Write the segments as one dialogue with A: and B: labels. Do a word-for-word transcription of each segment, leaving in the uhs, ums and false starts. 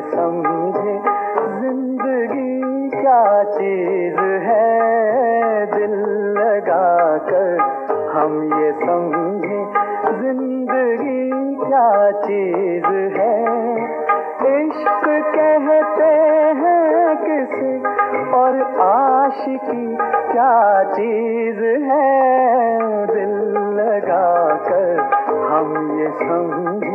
A: समझे जिंदगी क्या चीज है, दिल लगा कर हम ये समझे जिंदगी क्या चीज है। इश्क कहते हैं किसे और आशिकी क्या चीज है, दिल लगा कर हम ये समझे।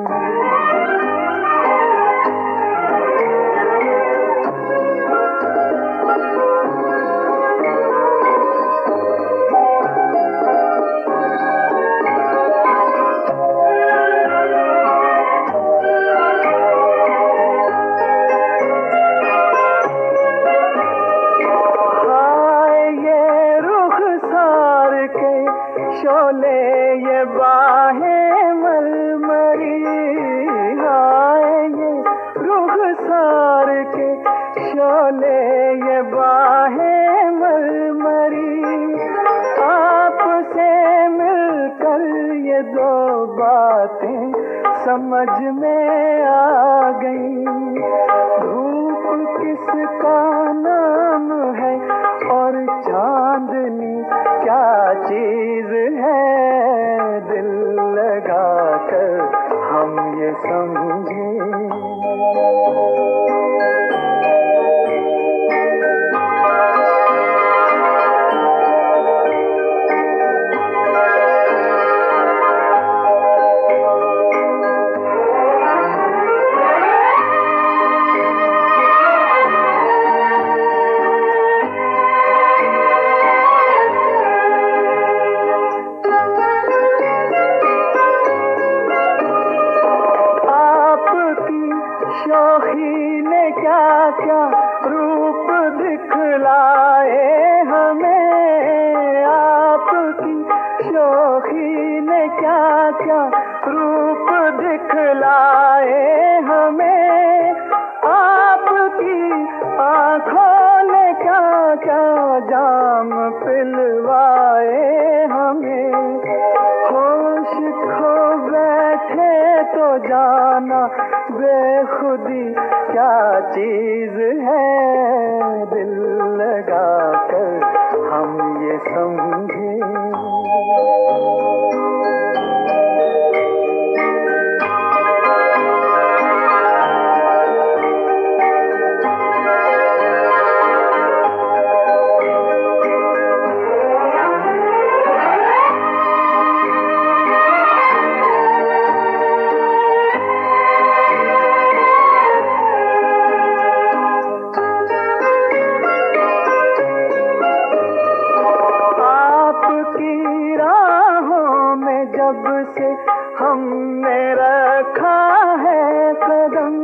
A: शोले ये बाहें मलमरी, आए ये रुखसार के शोले ये बाहें मलमरी। आपसे मिलकर ये दो बातें समझ में आ गई, धूप किसका नाम है और चांदनी क्या चीज है, दिल लगा कर हम ये समझे। शौखी ने क्या क्या रूप दिखलाए हमें, आपकी शौखी ने क्या क्या रूप दिखलाए हमें। आपकी आँखों ने क्या क्या जाम पिलवाए हमें। होश खो बैठे तो जाना बेखुदी क्या चीज है, दिल लगा कर हम ये समझे। जब से हमने रखा है कदम,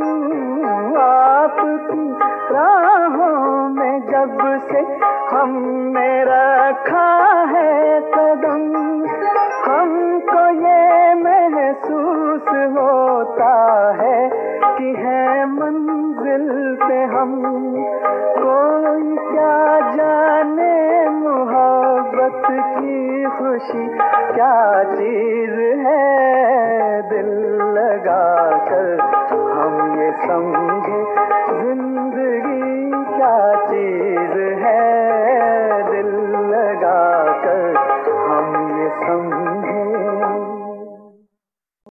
A: आपकी राहों में जब से हमने रखा है कदम, हमको ये महसूस होता है कि है मंजिल पे हम। कोई क्या जाने मोहब्बत की खुशी क्या चीज है, दिल लगा कर हम ये समझे